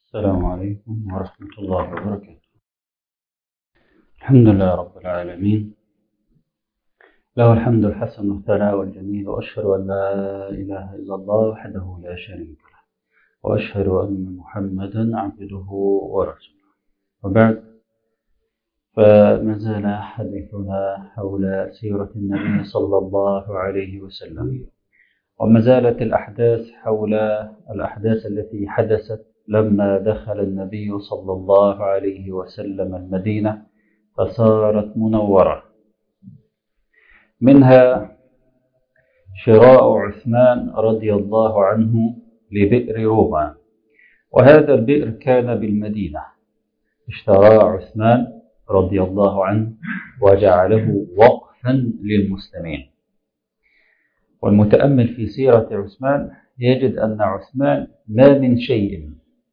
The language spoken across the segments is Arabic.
السلام عليكم ورحمة الله وبركاته. الحمد لله رب العالمين، له الحمد الحسن والثناء والجميل، وأشهد أن لا إله إلا الله وحده لا شريك له، وأشهد أن محمدا عبده ورسوله. وبعد، فما زال حديثنا حول سيرة النبي صلى الله عليه وسلم، وما زالت الأحداث حول الأحداث التي حدثت لما دخل النبي صلى الله عليه وسلم المدينة فصارت منورة. منها شراء عثمان رضي الله عنه لبئر روما، وهذا البئر كان بالمدينة، اشترى عثمان رضي الله عنه وجعله وقفا للمسلمين. والمتأمل في سيرة عثمان يجد أن عثمان ما من شيء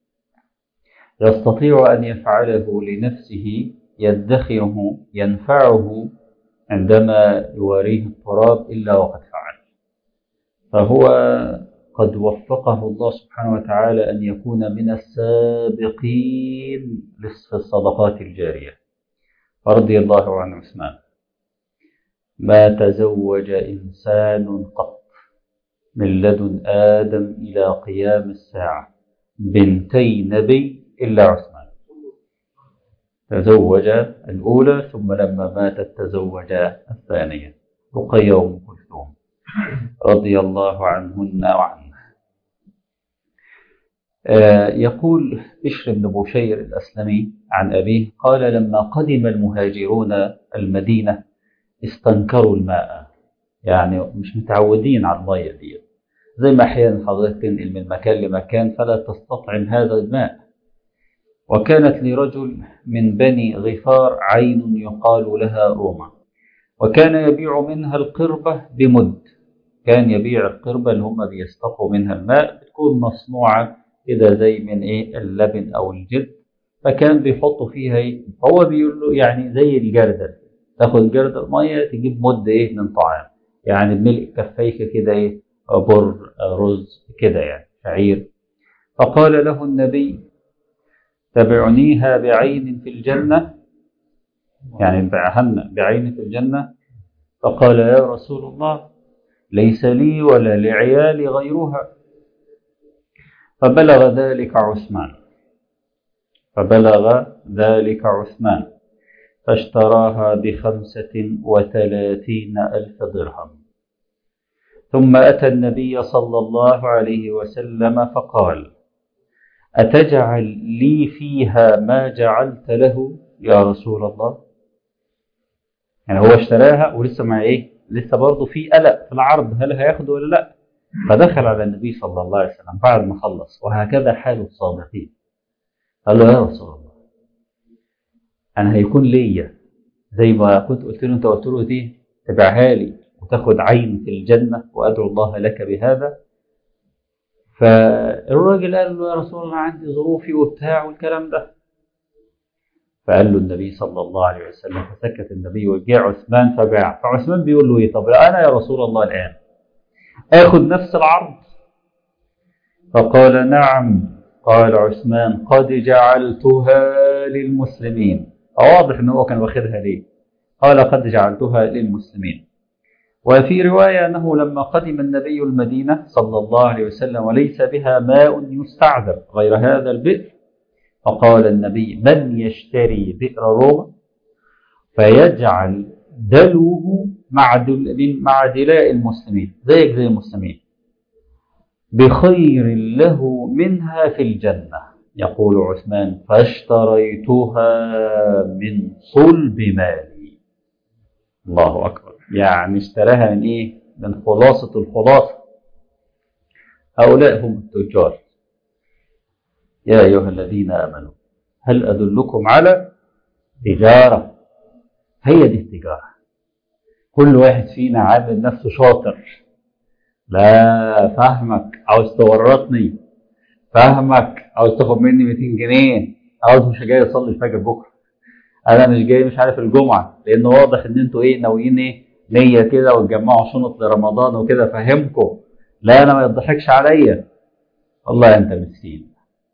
يستطيع أن يفعله لنفسه يدخره ينفعه عندما يواريه التراب إلا وقد فعل، فهو قد وفقه الله سبحانه وتعالى أن يكون من السابقين في الصدقات الجارية. رضي الله عن عثمان. ما تزوج إنسان قط من لدن آدم إلى قيام الساعة بنتي نبي إلا عثمان. تزوج الأولى، ثم لما ماتت تزوج الثانية، رقية وأم كلثوم رضي الله عنهن وعنه. يقول بشر بن بشير الأسلمي عن أبيه قال: لما قدم المهاجرون المدينة استنكروا الماء، يعني مش متعودين على المية دي، زي ما أحيانا حضرتك تنقل من مكان لمكان فلا تستطعم هذا الماء. وكانت لرجل من بني غفار عين يقال لها روما، وكان يبيع منها القربة بمد. كان يبيع القربة اللي هم بيستقوا منها الماء، بتكون مصنوعة كده زي من اللبن أو الجد، فكان بيحطوا فيها هو بيقول له يعني زي الجردل، تاخد جردل مية تجيب مد من طعام، يعني بملء كفيك كده بر رز كده، يعني شعير. فقال له النبي: تبعنيها بعين في الجنة، يعني بعهن بعين في الجنة. فقال: يا رسول الله، ليس لي ولا لعيالي غيرها. فبلغ ذلك عثمان فاشتراها ب35,000 درهم. ثم أتى النبي صلى الله عليه وسلم فقال: أتجعل لي فيها ما جعلت له يا رسول الله؟ يعني هو اشتراها ولسه مع لسه برضه في قلق في العرض، هل هياخده ولا لا؟ فدخل على النبي صلى الله عليه وسلم بعد ما خلص، وهكذا حال الصادقين. قال له: يا رسول الله، أنا هيكون ليا زي ما كنت قلت له، أنت قلت له دي تبيعها لي وتاخد عين في الجنة وأدعو الله لك بهذا. فالراجل قال له: يا رسول الله، عندي ظروفي وبتاع والكلام ده. فقال له النبي صلى الله عليه وسلم، فسكت النبي وجاء عثمان فباع. فعثمان بيقول له: طب أنا يا رسول الله الآن آخذ نفس العرض؟ فقال: نعم. قال عثمان: قد جعلتها للمسلمين. واضح أنه هو كان واخدها ليه. قال: قد جعلتها للمسلمين. وفي رواية أنه لما قدم النبي المدينة صلى الله عليه وسلم وليس بها ماء يستعذب غير هذا البئر، فقال النبي: من يشتري بئر روما فيجعل دلوه مع دلاء المسلمين، زيك زي المسلمين، بخير له منها في الجنة. يقول عثمان: فاشتريتها من صلب مالي. الله أكبر. يعني اشتراها من من خلاصة الخلاصة. هؤلاء هم التجار. يا أيها الذين آمنوا هل أدلكم على تجارة؟ هي دي التجارة. كل واحد فينا عامل نفسه شاطر، لا فاهمك عاوز تورطني، فاهمك عاوز تاخد مني 200 جنيه، عاوز مش جاي اصلي الفجر بكره، انا مش جاي مش عارف الجمعه، لان واضح ان انتوا ناويين نيه كده وتجمعوا شنط لرمضان وكده، فهمكم. لا، انا ما يضحكش عليا. والله انت مسكين،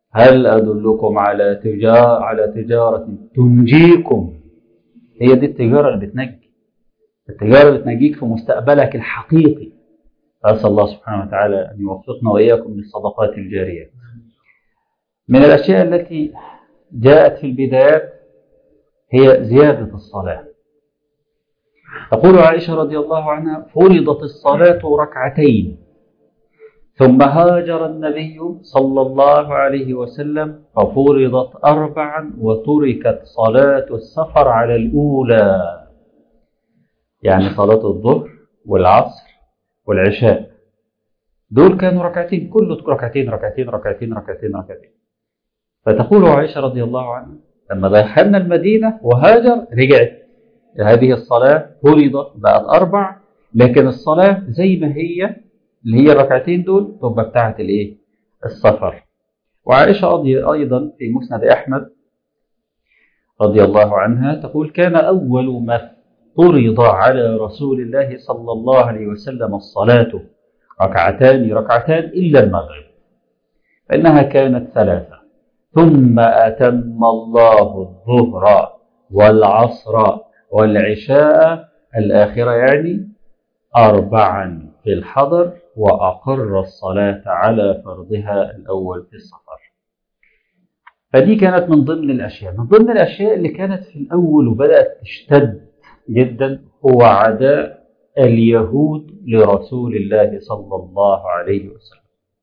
هل أدلكم على تجارة تنجيكم؟ هي دي التجارة اللي بتنجي، التجارة اللي بتنجيك في مستقبلك الحقيقي. أسأل الله سبحانه وتعالى أن يوفقنا وإياكم للصدقات الجارية. من الأشياء التي جاءت في البدايات هي زيادة الصلاة. تقول عائشة رضي الله عنها: فرضت الصلاة ركعتين، ثم هاجر النبي صلى الله عليه وسلم ففرضت 4 وتركت صلاة السفر على الأولى، يعني صلاة الظهر والعصر والعشاء دول كانوا ركعتين، كله ركعتين ركعتين ركعتين ركعتين ركعتين. فتقول عائشة رضي الله عنها: لما دخلنا المدينة وهاجر رجعت هذه الصلاة، فرضت بقت 4، لكن الصلاة زي ما هي اللي هي الركعتين دول تبقى بتاعت الايه؟ السفر. وعائشة أيضا في مسند أحمد رضي الله عنها تقول: كان أول ما فرض على رسول الله صلى الله عليه وسلم الصلاة ركعتان ركعتان إلا المغرب، فإنها كانت 3، ثم أتم الله الظهر والعصر والعشاء الآخرة، يعني 4 في الحضر، وأقر الصلاة على فرضها الأول في السفر. فدي كانت من ضمن الأشياء اللي كانت في الأول وبدأت تشتد جدا، هو عداء اليهود لرسول الله صلى الله عليه وسلم.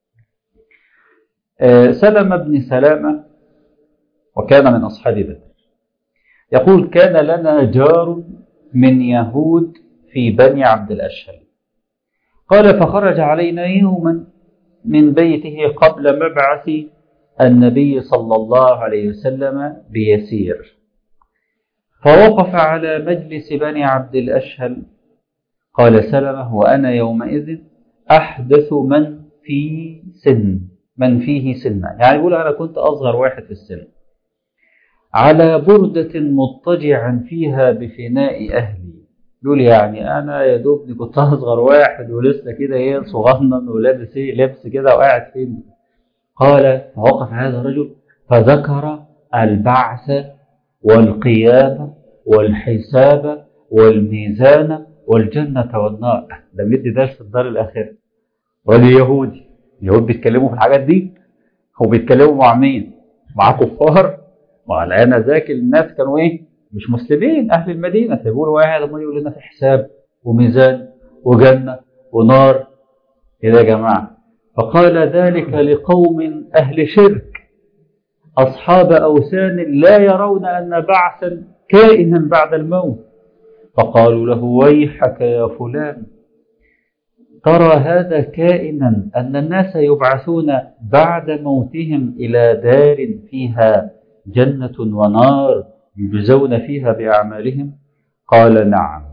سلمة بن سلامة وكان من أصحاب بدر يقول: كان لنا جار من يهود في بني عبد الأشهل، قال: فخرج علينا يوما من بيته قبل مبعث النبي صلى الله عليه وسلم بيسير، فوقف على مجلس بني عبد الأشهل. قال سلمة: وأنا يومئذ أحدث من فيه سنة، يعني يقول أنا كنت أصغر واحد في السن، على بردة مضطجعا فيها بفناء أهلي. يقول يعني أنا يا دوبني كنت أصغر واحد ولسه كده إيه صغنن ولابس إيه لبس كده وقاعد فين. قال: فوقف هذا الرجل فذكر البعث والقيامة والحساب والميزان والجنة والنار. ده مدي درس في الدار الآخرة. واليهود بيتكلموا في الحاجات دي، وبيتكلموا مع مين؟ مع كفار. وعلى أنا ذاك الناس كانوا إيه؟ مش مسلمين، أهل المدينة. فيقولوا واحد لما يقول لنا في حساب وميزان وجنة ونار كده يا جماعة. فقال: ذلك لقوم أهل شرك أصحاب أوثان لا يرون أن بعثا كائنا بعد الموت. فقالوا له: ويحك يا فلان، ترى هذا كائنا أن الناس يبعثون بعد موتهم إلى دار فيها جنة ونار يجزون فيها بأعمالهم؟ قال: نعم،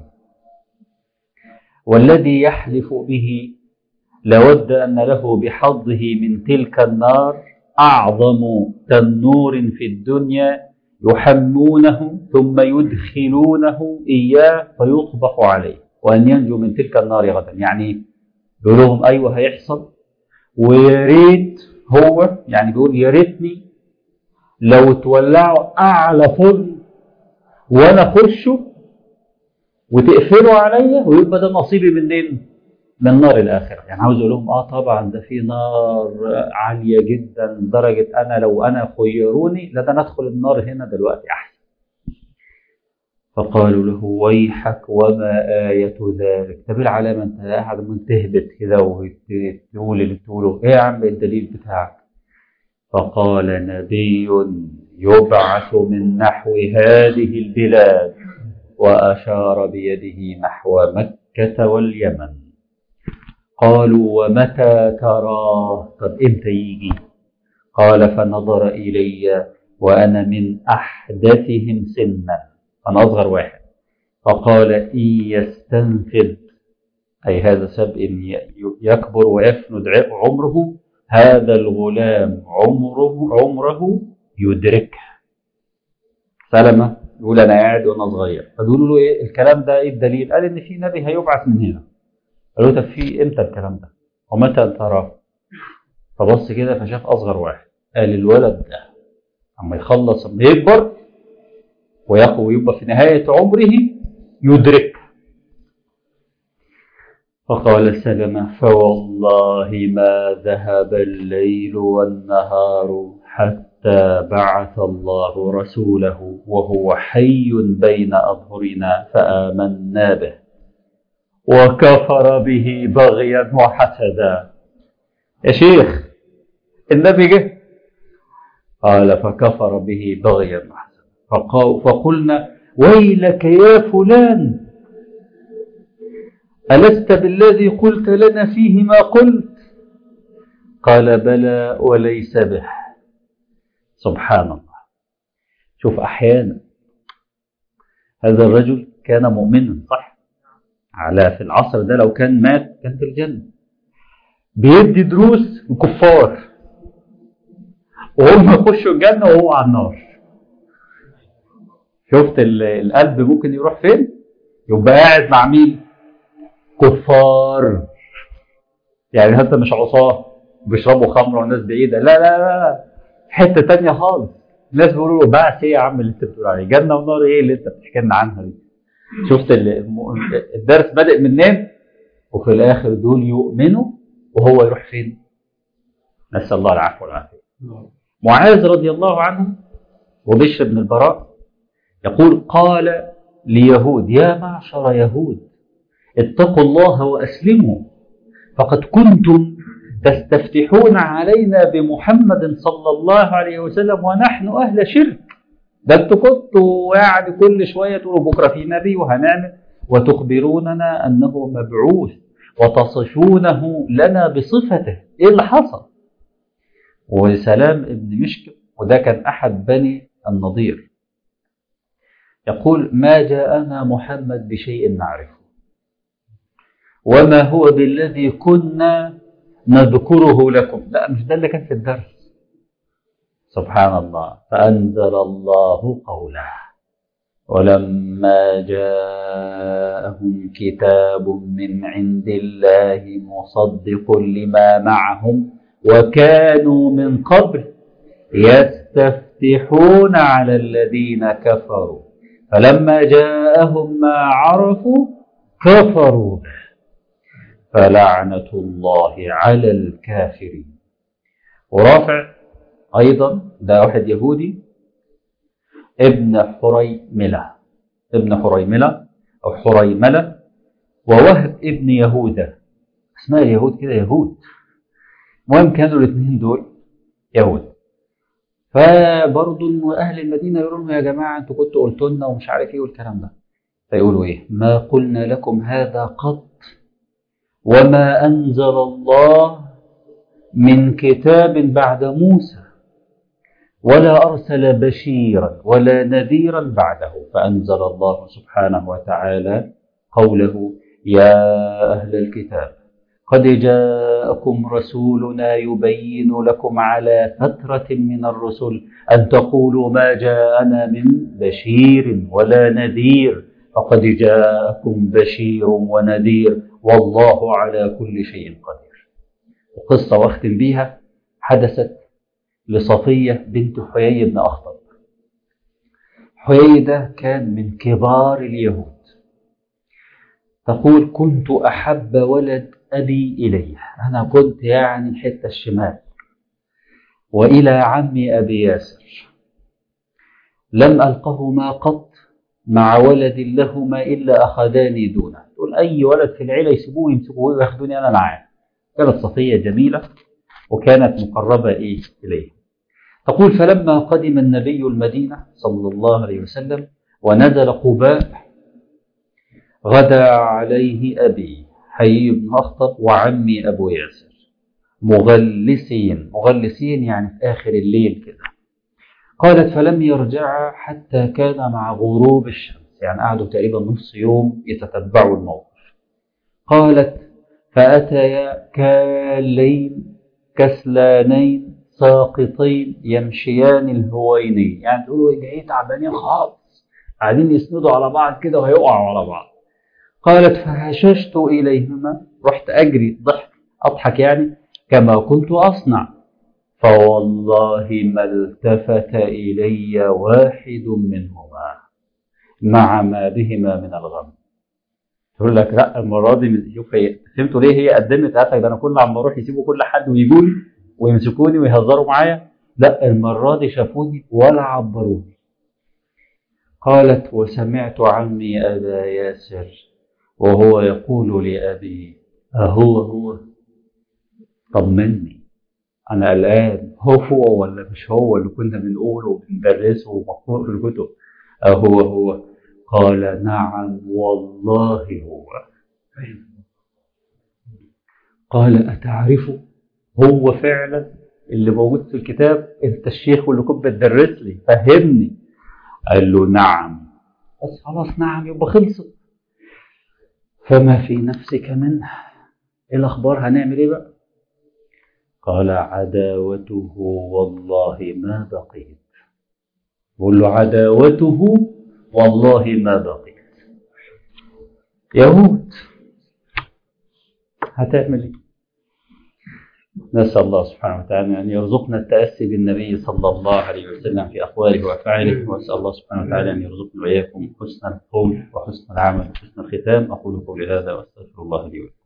والذي يحلف به لود أن له بحظه من تلك النار أعظم تنور في الدنيا يحمونه ثم يدخلونه إياه فيطبخ عليه، وأن ينجو من تلك النار غدا. يعني بيقول لهم أيوه هيحصل، ويا ريت هو يعني بيقول يا ريتني لو تولعوا أعلى فرن وأنا أخشه وتقفلوا عليا ويبقى ده نصيبي من نار الآخرة. يعني عاوز أقول لهم طبعا ده في نار عالية جدا لدرجة أنا لو أنا خيروني لدى ندخل النار هنا دلوقتي أحسن. فقالوا له: ويحك وما آية ذلك؟ طب العلامة أنت قاعد من تهبط كده وتقول اللي تقوله إيه يا عم الدليل بتاعك؟ فقال: نبي يبعث من نحو هذه البلاد، وأشار بيده نحو مكة واليمن. قالوا: ومتى تراه؟ طب إمتى يجي؟ قال: فنظر إلي وأنا من أحدثهم سنا، أنا أصغر واحد. فقال: إن يستنفذ، أي هذا سبب إن يكبر ويفند عمره، هذا الغلام عمره يدركه. سلمة يقول أنا قاعد وأنا صغير، فبيقولوا له إيه الكلام ده؟ إيه الدليل؟ قال إن في نبي هيبعث من هنا. قالوا: طب في إمتى الكلام ده؟ ومتى تراه؟ فبص كده فشاف أصغر واحد، قال الولد ده أما يخلص أما يكبر ويبقى في نهاية عمره يدرك. فقال سلمة فوالله ما ذهب الليل والنهار حتى بعث الله رسوله وهو حي بين أظهرنا فآمنا به وكفر به بغيا وحسدا. يا شيخ النبي جه قال فكفر به بغيا وحسدا. فقلنا ويلك يا فلان ألست بالذي قلت لنا فيه ما قلت؟ قال بلى وليس به. سبحان الله. شوف أحيانا هذا الرجل كان مؤمنا صح، على في العصر ده لو كان مات كان في الجنة، بيدي دروس الكفار وهم يخشوا الجنة وهو على النار. شفت القلب ممكن يروح فين؟ يبقى قاعد مع مين؟ كفار. يعني حتى مش عصاه بيشربوا خمره والناس بعيده، لا لا لا، حته تانية خالص. الناس بيقولوا له بعث ايه يا عم اللي انت بتقول عليه؟ جنه ونار ايه اللي انت بتحكي لنا عنها دي؟ شفت الدرس بادئ منين؟ وفي الاخر دول يؤمنوا وهو يروح فين؟ نسال الله العفو والعافيه. معاذ رضي الله عنه وبشر بن البراء يقول قال ليهود يا معشر يهود اتقوا الله وأسلموا فقد كنتم تستفتحون علينا بمحمد صلى الله عليه وسلم ونحن أهل شرك. ده انتوا كنتوا يعني كل شوية تقولوا بكرة في نبي وهنعمل، وتخبروننا أنه مبعوث وتصفونه لنا بصفته. إيه اللي حصل؟ وسلام ابن مشكم وده كان أحد بني النضير يقول ما جاءنا محمد بشيء نعرفه وما هو بالذي كنا نذكره لكم. لا مش ده اللي كان في الدرس. سبحان الله. فأنزل الله قوله ولما جاءهم كتاب من عند الله مصدق لما معهم وكانوا من قبل يستفتحون على الذين كفروا فلما جاءهم ما عرفوا كفروا به فلعنة الله على الكافرين. ورافع أيضا ده واحد يهودي ابن حريملة أو حريملة ووهب ابن يهودة. اسماء اليهود كده يهود. المهم كانوا الاثنين دول يهود. فبرضو أهل المدينة يقولون يا جماعة أنتوا كنتوا قلتوا لنا ومش عارف إيه والكلام ده. فيقولوا إيه ما قلنا لكم هذا قط وما أنزل الله من كتاب بعد موسى ولا أرسل بشيرا ولا نذيرا بعده. فأنزل الله سبحانه وتعالى قوله يا أهل الكتاب قد جاءكم رسولنا يبين لكم على فترة من الرسل أن تقولوا ما جاءنا من بشير ولا نذير فقد جاءكم بشير ونذير والله على كل شيء قدير. وقصة واختم بيها حدثت لصفية بنت حيي بن أخطب. حيي ده كان من كبار اليهود. تقول كنت أحب ولد أبي إليه، أنا كنت يعني الحتة الشمال، وإلى عمي أبي ياسر لم ألقهما قط مع ولد لهما إلا أخذاني دونه. تقول أي ولد في العيلة يسيبوه يمسكوه وياخدوني أنا معاه. كانت صفية جميلة وكانت مقربة إليه. تقول فلما قدم النبي المدينة صلى الله عليه وسلم ونزل قباء غدا عليه أبي حيي بن أخطب وعمي أبو ياسر مغلسين يعني في آخر الليل كده. قالت فلم يرجع حتى كان مع غروب الشمس، يعني قعدوا تقريبا نص يوم يتتبعوا الموقف. قالت فأتيا كالين كسلانين ساقطين يمشيان الهوينين، يعني تقولوا جايين تعبانين خالص قاعدين يسندوا على بعض كده وهيقعوا على بعض. قالت فهششت إليهما، رحت أجري ضحك أضحك يعني كما كنت أصنع، فوالله ما التفت إلي واحد منهما مع ما بهما من الغم. تقول لك لا المرة دي شوف هي فهمتوا ليه هي قدمت؟ قالت لك ده أنا كل عم أروح يسيبوا كل حد ويجوا لي ويمسكوني ويهزروا معايا، لا المرة دي شافوني ولا عبروني. قالت وسمعت عمي أبا ياسر وهو يقول لأبي أهو طمني، أنا قلقان هو ولا مش هو اللي كنا بنقوله وبندرسه ومقروء في الكتب؟ أهو قال نعم والله هو. قال أتعرفه؟ هو فعلا اللي موجود في الكتاب؟ أنت الشيخ واللي كنت بتدرس لي فهمني. قال له نعم. بس خلاص نعم يبقى خلصت. فما في نفسك منه؟ ايه الاخبار؟ هنعمل ايه بقى؟ قال عداوته والله ما بقيت. بقول له عداوته والله ما بقيت. يهود هتعمل ايه؟ نسأل الله سبحانه وتعالى أن يرزقنا التأسي بالنبي صلى الله عليه وسلم في أقواله وأفعاله، وأسأل الله سبحانه وتعالى أن يرزقنا وإياكم حسن القول وحسن العمل وحسن الختام. أقول قولي هذا وأستغفر الله لي ولكم.